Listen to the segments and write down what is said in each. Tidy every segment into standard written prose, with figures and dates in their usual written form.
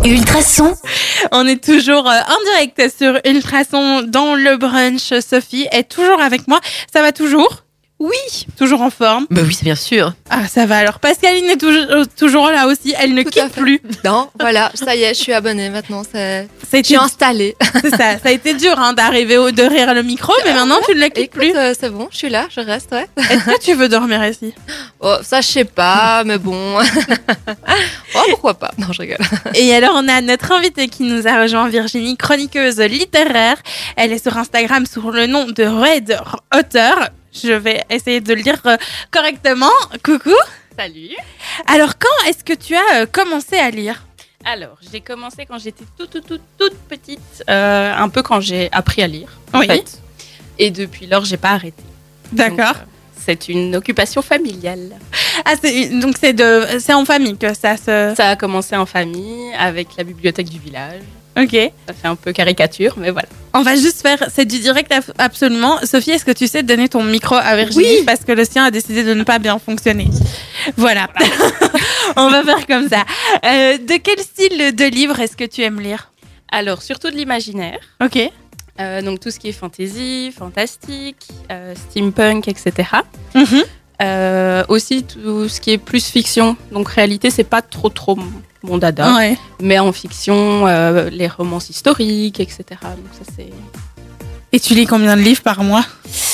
Ultrason. On est toujours en direct sur Ultrason dans le brunch. Sophie est toujours avec moi. Ça va toujours ? Oui. Toujours en forme ? Bah oui, c'est bien sûr. Ah, ça va. Alors, Pascaline est toujours là aussi. Elle ne quitte plus. Non, voilà, ça y est, je suis abonnée maintenant. Je Je suis installée. C'est ça. Ça a été dur d'arriver derrière le micro, mais maintenant, tu ne la quittes plus. C'est bon, je suis là, je reste, ouais. Est-ce que tu veux dormir ici ? Oh, ça, je sais pas, mais bon. Oh, pourquoi pas ? Non, je rigole. Et alors, on a notre invitée qui nous a rejoint, Virginie, chroniqueuse littéraire. Elle est sur Instagram sous le nom de Red Auteur. Je vais essayer de le dire correctement. Coucou. Salut. Alors, quand est-ce que tu as commencé à lire ? Alors, j'ai commencé quand j'étais toute petite, un peu quand j'ai appris à lire, en Oui. fait. Et depuis lors, j'ai pas arrêté. D'accord. Donc, c'est une occupation familiale. Ah, c'est en famille que ça se... Ça a commencé en famille, avec la bibliothèque du village. Ok. Ça fait un peu caricature, mais voilà. On va juste faire... C'est du direct absolument. Sophie, est-ce que tu sais donner ton micro à Virginie ? Oui. Parce que le sien a décidé de ne pas bien fonctionner. Voilà. On va faire comme ça. De quel style de livre est-ce que tu aimes lire ? Alors, surtout de l'imaginaire. Ok. Donc, tout ce qui est fantasy, fantastique, steampunk, etc. Mhm. Aussi, tout ce qui est plus fiction. Donc, réalité, c'est pas trop mon dada. Ouais. Mais en fiction, les romances historiques, etc. Donc ça, c'est... Et tu lis combien de livres par mois ?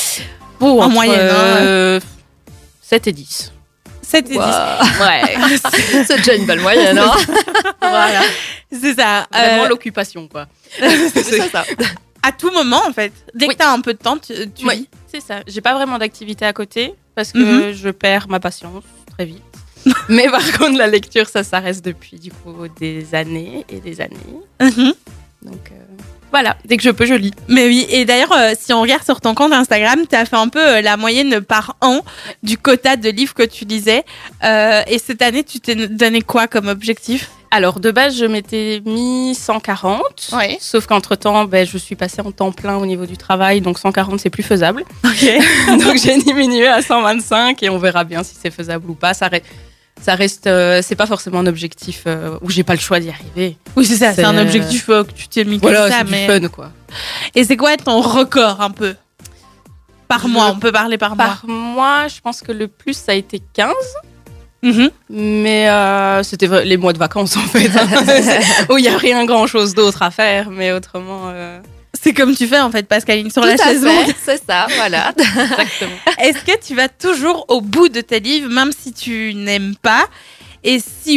En moyenne, 7 et 10. 7 et 10. Ouais. C'est déjà une belle moyenne, hein. Voilà. C'est ça. Vraiment l'occupation, quoi. C'est ça. À tout moment, en fait. Dès que Oui. tu as un peu de temps, tu Oui, lis. c'est ça. J'ai pas vraiment d'activité à côté parce que je perds ma patience très vite. Mais par contre, la lecture, ça reste depuis du coup des années et des années. Mhm. Donc voilà, dès que je peux, je lis. Mais oui, et d'ailleurs, si on regarde sur ton compte Instagram, tu as fait un peu la moyenne par an du quota de livres que tu lisais. Et cette année, tu t'es donné quoi comme objectif ? Alors, de base, je m'étais mis 140. Ouais. Sauf qu'entre-temps, je suis passée en temps plein au niveau du travail. Donc, 140, c'est plus faisable. Ok. Donc, j'ai diminué à 125 et on verra bien si c'est faisable ou pas. Ça reste c'est pas forcément un objectif où j'ai pas le choix d'y arriver. Oui, c'est ça, c'est un C'est- objectif que tu t'es mis comme Voilà, ça. c'est Mais... du fun, quoi. Et c'est quoi ton record un peu ? Par mois, on peut parler par mois. Par mois, je pense que le plus, ça a été 15. Mhm. Mais c'était les mois de vacances, en fait. Où il n'y a rien grand-chose d'autre à faire. Mais autrement, C'est comme tu fais en fait, Pascaline, sur Tout la à chaise fait, longue. c'est ça, voilà. exactement. Est-ce que tu vas toujours au bout de tes livres, même si tu n'aimes pas ? Et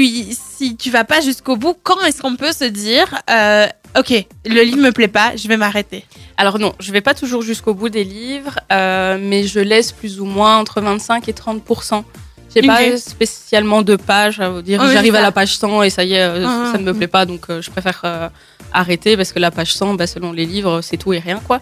si tu vas pas jusqu'au bout, quand est-ce qu'on peut se dire ok, le livre me plaît pas, je vais m'arrêter ? Alors non, je vais pas toujours jusqu'au bout des livres, mais je laisse plus ou moins entre 25 et 30%. J'ai Ok. pas spécialement de pages à vous dire. Oui, J'arrive c'est à ça. la page 100 et ça y est, Ah, ça ne me plaît pas, donc je préfère arrêter parce que la page 100, selon les livres, c'est tout et rien, quoi.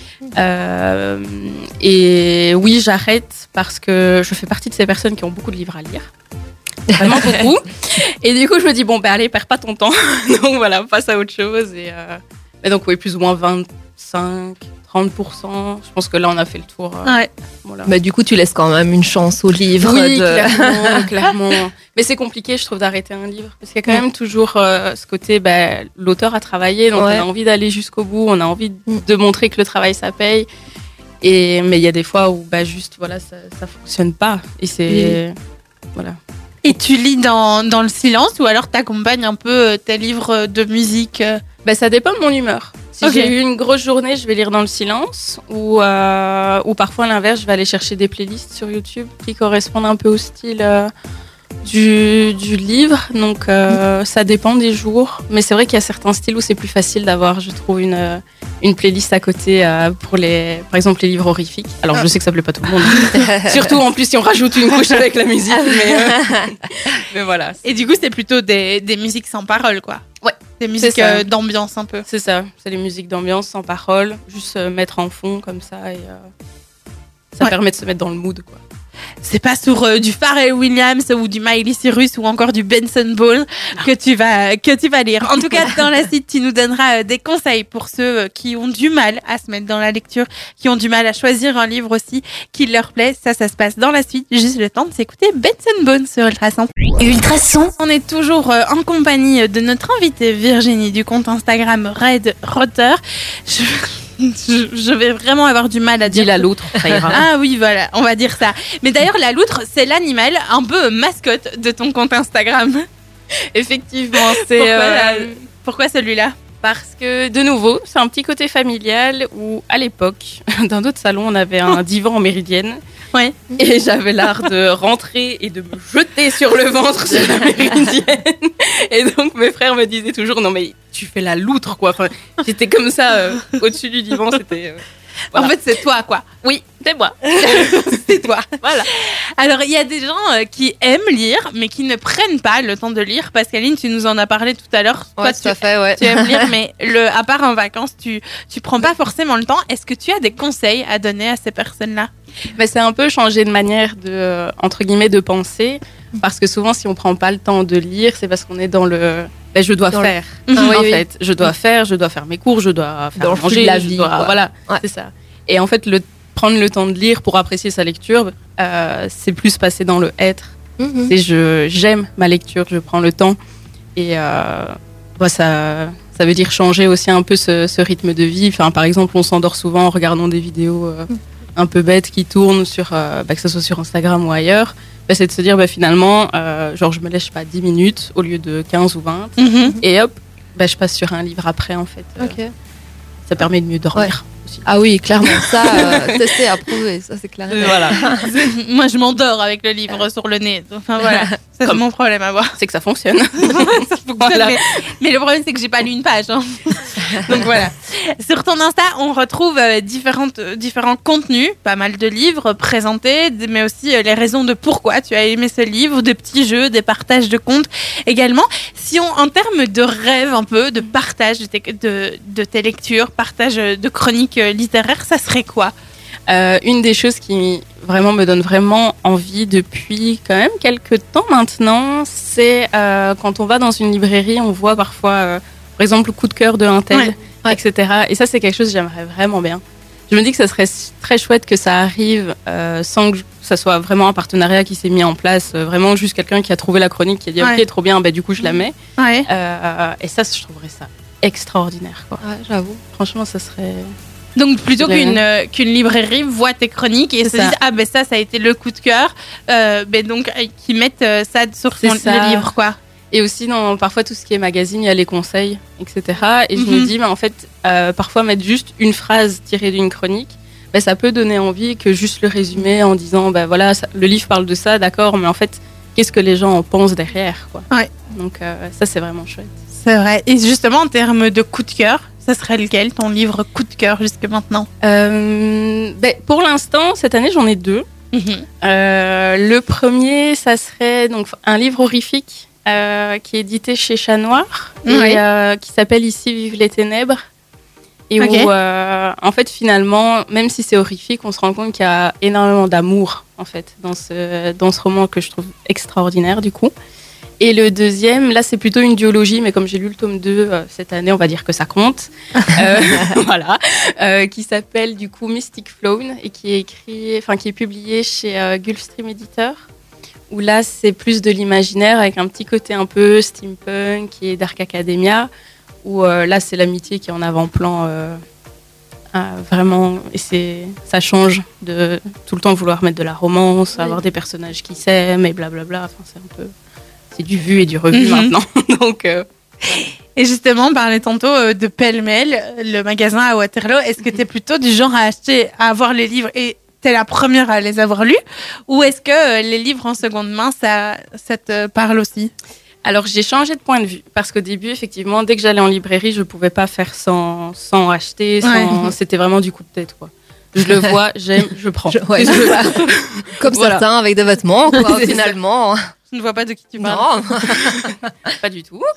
Et oui, j'arrête parce que je fais partie de ces personnes qui ont beaucoup de livres à lire. Vraiment beaucoup. Et du coup, je me dis, allez, perds pas ton temps. Donc voilà, passe à autre chose. Et donc, oui, plus ou moins 25, 30%. Je pense que là, on a fait le tour. Ouais. Voilà. Mais du coup, tu laisses quand même une chance au livre. Oui, clairement. Mais c'est compliqué, je trouve, d'arrêter un livre. Parce qu'il y a quand même toujours ce côté, l'auteur a travaillé, donc Ouais. on a envie d'aller jusqu'au bout, on a envie de montrer que le travail, ça paye. Mais il y a des fois où, juste, voilà, ça fonctionne pas. Et c'est... Voilà. Et tu lis dans le silence ou alors t'accompagnes un peu tes livres de musique Ça dépend de mon humeur. Si Ok. j'ai eu une grosse journée, je vais lire dans le silence. Ou parfois, à l'inverse, je vais aller chercher des playlists sur YouTube qui correspondent un peu au style du livre. Donc, ça dépend des jours. Mais c'est vrai qu'il y a certains styles où c'est plus facile d'avoir, je trouve, une playlist à côté pour par exemple, les livres horrifiques. Alors, je sais que ça plaît pas tout le monde. Surtout, en plus, si on rajoute une couche avec la musique. Mais voilà. Et du coup, c'est plutôt des musiques sans parole, quoi. Ouais, Des musiques ça. d'ambiance un peu. C'est ça. C'est les musiques d'ambiance sans parole. Juste mettre en fond comme ça. Et ça Ouais. permet de se mettre dans le mood, quoi. c'est pas sur du Pharrell Williams ou du Miley Cyrus ou encore du Benson Boone que tu vas lire. En tout cas, dans la suite, tu nous donneras des conseils pour ceux qui ont du mal à se mettre dans la lecture, qui ont du mal à choisir un livre aussi qui leur plaît. Ça se passe dans la suite. Juste le temps de s'écouter Benson Boone sur Ultrason. Ultrason. On est toujours en compagnie de notre invitée Virginie du compte Instagram Red Rotter. Je vais vraiment avoir du mal à dire. Dis la loutre, ça ira. Ah oui, voilà, on va dire ça. Mais d'ailleurs, la loutre, c'est l'animal un peu mascotte de ton compte Instagram. Effectivement, c'est Pourquoi celui-là? parce que, de nouveau, c'est un petit côté familial où, à l'époque, dans d'autres salons, on avait un divan en méridienne. Ouais. Et j'avais l'art de rentrer et de me jeter sur le ventre sur la méridienne. Et donc, mes frères me disaient toujours, non mais tu fais la loutre, quoi. Enfin, j'étais comme ça, au-dessus du divan, c'était... Voilà. En fait, c'est toi, quoi. Oui, c'est moi. C'est toi. Voilà. Alors, il y a des gens qui aiment lire, mais qui ne prennent pas le temps de lire. Pascaline, tu nous en as parlé tout à l'heure. Ouais, tout à fait, ouais. Tu aimes lire, mais à part en vacances, tu prends pas forcément le temps. Est-ce que tu as des conseils à donner à ces personnes-là? Mais c'est un peu changer de manière de, entre guillemets, de penser. Parce que souvent, si on prend pas le temps de lire, c'est parce qu'on est dans le... Ben, je dois faire. En fait, je dois faire mes cours, je dois faire dans le flux manger, de la vie, quoi. Voilà, Ouais. c'est ça. Et en fait, prendre le temps de lire pour apprécier sa lecture, c'est plus passer dans le être. Mhm. C'est j'aime ma lecture, je prends le temps. Et ça veut dire changer aussi un peu ce rythme de vie. Enfin, par exemple, on s'endort souvent en regardant des vidéos un peu bêtes qui tournent, que ce soit sur Instagram ou ailleurs. C'est de se dire finalement, je me lèche pas 10 minutes au lieu de 15 ou 20. Et hop, je passe sur un livre après, en fait. Ok. Ça permet de mieux dormir aussi. Ah oui, clairement, ça, testé, approuvé, ça c'est clair. Voilà. Moi, je m'endors avec le livre sur le nez. Enfin, voilà. Ça, c'est Comme- mon problème à voir. C'est que ça fonctionne. Ça fonctionne, Voilà. mais le problème, c'est que j'ai pas lu une page. Hein. Donc voilà. Sur ton Insta, on retrouve différents contenus, pas mal de livres présentés, mais aussi les raisons de pourquoi tu as aimé ce livre, des petits jeux, des partages de comptes également. Si en termes de rêve un peu, de partage de tes lectures, partage de chroniques littéraires, ça serait quoi? Une des choses qui vraiment me donne vraiment envie depuis quand même quelques temps maintenant, c'est quand on va dans une librairie, on voit parfois, par exemple, le coup de cœur de un tel, Ouais. etc. Et ça, c'est quelque chose que j'aimerais vraiment bien. Je me dis que ça serait très chouette que ça arrive sans que ça soit vraiment un partenariat qui s'est mis en place, vraiment juste quelqu'un qui a trouvé la chronique, qui a dit Ouais. ok, trop bien, du coup je la mets. Ouais. Et ça, je trouverais ça extraordinaire, quoi. Ouais, j'avoue. Franchement, ça serait... Donc plutôt Ouais. qu'une librairie voit tes chroniques et C'est se ça. dise ça a été le coup de cœur, donc qui mettent ça sur C'est ça. le livre, quoi. Et aussi, dans parfois tout ce qui est magazine, il y a les conseils, etc. Et je me dis, en fait, parfois mettre juste une phrase tirée d'une chronique, ça peut donner envie que juste le résumer en disant, voilà, le livre parle de ça, d'accord, mais en fait, qu'est-ce que les gens en pensent derrière, quoi. Ouais. Donc ça, c'est vraiment chouette. C'est vrai. Et justement, en termes de coup de cœur, ça serait lequel, ton livre coup de cœur jusque maintenant? Pour l'instant, cette année, j'en ai 2. Le premier, ça serait donc un livre horrifique qui est édité chez Chat Noir et qui s'appelle Ici vivent les ténèbres. Et Ok. où, en fait, finalement, même si c'est horrifique, on se rend compte qu'il y a énormément d'amour, en fait, dans ce roman que je trouve extraordinaire, du coup. Et le deuxième, là, c'est plutôt une duologie, mais comme j'ai lu le tome 2 cette année, on va dire que ça compte. Voilà. Qui s'appelle, du coup, Mystic Flown et qui est publié chez Gulfstream Editor. Où là, c'est plus de l'imaginaire avec un petit côté un peu steampunk et Dark Academia. Où là, c'est l'amitié qui est en avant-plan. Vraiment, et ça change de tout le temps vouloir mettre de la romance, avoir des personnages qui s'aiment et blablabla. Enfin, c'est du vu et du revu maintenant. Donc, Et justement, on parlait tantôt de Pêle-mêle, le magasin à Waterloo. Est-ce que tu es plutôt du genre à avoir les livres et t'es la première à les avoir lus? Ou est-ce que les livres en seconde main, ça te parle aussi? alors, j'ai changé de point de vue. Parce qu'au début, effectivement, dès que j'allais en librairie, je ne pouvais pas faire sans acheter. C'était vraiment du coup de tête, quoi. Je le vois, j'aime, je prends. Comme Voilà. certains avec des vêtements, quoi, finalement. Je ne vois pas de qui tu parles. Non. Pas du tout.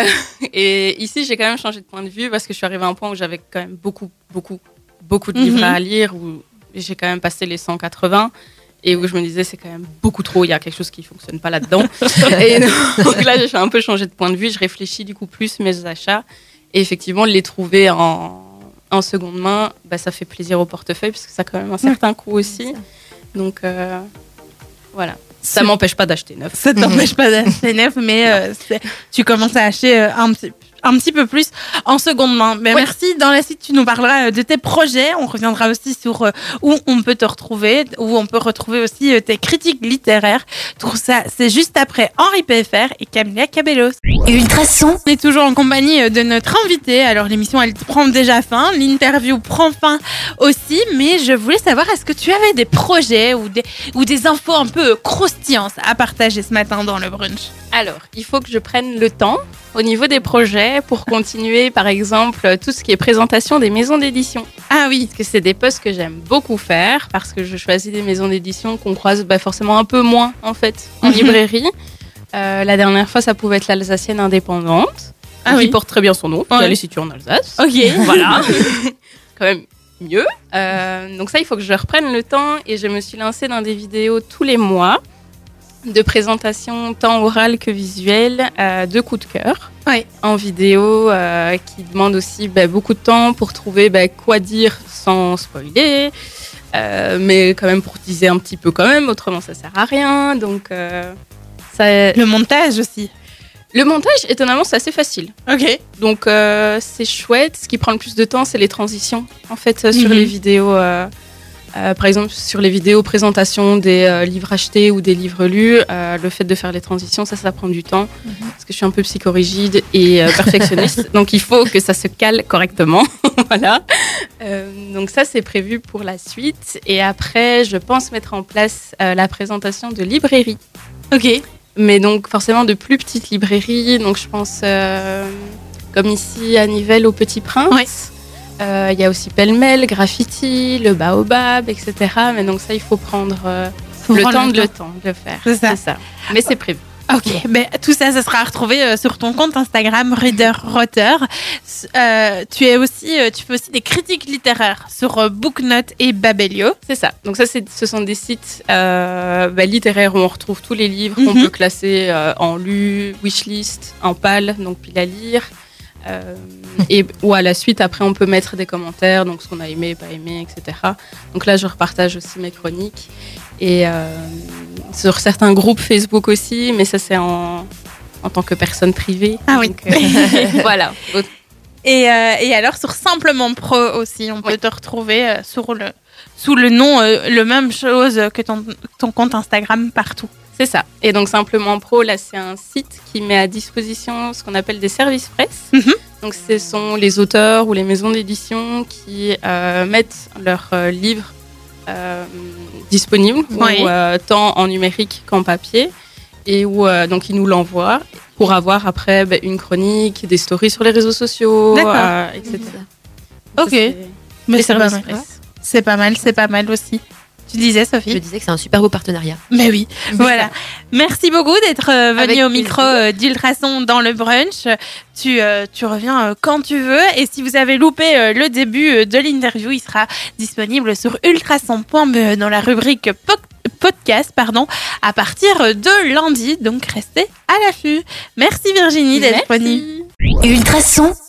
Et ici, j'ai quand même changé de point de vue parce que je suis arrivée à un point où j'avais quand même beaucoup de livres à lire, où j'ai quand même passé les 180. et où je me disais c'est quand même beaucoup trop, il y a quelque chose qui fonctionne pas là-dedans. Et donc là j'ai un peu changé de point de vue, je réfléchis du coup plus mes achats et effectivement les trouver en seconde main, ça fait plaisir au portefeuille parce que ça a quand même un certain coût aussi. Donc voilà. Ça m'empêche pas d'acheter neuf. Ça t'empêche pas d'acheter neuf, mais tu commences à acheter un petit peu plus en seconde main. Mais merci. Dans la suite, tu nous parleras de tes projets. On reviendra aussi sur où on peut te retrouver, où on peut retrouver aussi tes critiques littéraires. Tout ça, c'est juste après Henri PFR et Camilla Cabellos. Ultrason. On est toujours en compagnie de notre invité. Alors, l'émission, elle prend déjà fin. L'interview prend fin aussi. Mais je voulais savoir, est-ce que tu avais des projets ou des infos un peu croustillantes à partager ce matin dans le brunch? Alors, il faut que je prenne le temps au niveau des projets pour continuer, par exemple, tout ce qui est présentation des maisons d'édition. Ah oui. Parce que c'est des posts que j'aime beaucoup faire parce que je choisis des maisons d'édition qu'on croise forcément un peu moins, en fait, en librairie. La dernière fois, ça pouvait être l'Alsacienne indépendante, qui porte très bien son nom. Ouais. Elle est située en Alsace. Ok. Voilà. Quand même mieux. Donc ça, il faut que je reprenne le temps et je me suis lancée dans des vidéos tous les mois de présentation tant orale que visuelle de coups de cœur en vidéo qui demande aussi beaucoup de temps pour trouver quoi dire sans spoiler mais quand même pour teaser un petit peu quand même, autrement ça sert à rien. Donc le montage aussi. Le montage, étonnamment, c'est assez facile. Ok. Donc c'est chouette. Ce qui prend le plus de temps, c'est les transitions en fait sur les vidéos. Par exemple, sur les vidéos présentation des livres achetés ou des livres lus, le fait de faire les transitions, ça prend du temps. Parce que je suis un peu psychorigide et perfectionniste. Donc, il faut que ça se cale correctement. Voilà. Donc, ça, c'est prévu pour la suite. Et après, je pense mettre en place la présentation de librairies. Ok. Mais donc, forcément, de plus petites librairies. Donc, je pense, comme ici, à Nivelles, au Petit Prince. Ouais. Il y a aussi Pêle-Mêle, Graffiti, le Baobab, etc. Mais donc ça, il faut prendre le temps de le faire. C'est ça. Mais c'est prévu. Ok, tout ça, ça sera retrouvé sur ton compte Instagram Reader Rotter. Tu fais aussi des critiques littéraires sur Booknote et Babelio. C'est ça. Donc ça, ce sont des sites littéraires où on retrouve tous les livres qu'on peut classer en lu, wishlist, en pal, donc pile à lire. Ou à la suite, après, on peut mettre des commentaires, donc ce qu'on a aimé, pas aimé, etc. Donc là, je repartage aussi mes chroniques. Et sur certains groupes Facebook aussi, mais ça, c'est en tant que personne privée. Ah donc, voilà. Et alors, sur Simplement Pro aussi, on peut te retrouver sous le nom, le même chose que ton compte Instagram partout. C'est ça. Et donc, Simplement Pro, là, c'est un site qui met à disposition ce qu'on appelle des services presse. Donc, ce sont les auteurs ou les maisons d'édition qui mettent leurs livres disponibles, tant en numérique qu'en papier, et où donc ils nous l'envoient pour avoir après une chronique, des stories sur les réseaux sociaux, etc. Ok. Mais c'est pas mal aussi. Tu disais, Sophie? Je disais que c'est un super beau partenariat. Mais oui, voilà. Merci beaucoup d'être venue au micro d'Ultrason dans le brunch. Tu reviens quand tu veux. Et si vous avez loupé le début de l'interview, il sera disponible sur ultrason.be dans la rubrique podcast, à partir de lundi. Donc, restez à l'affût. Merci Virginie d'être venue. Ultrason.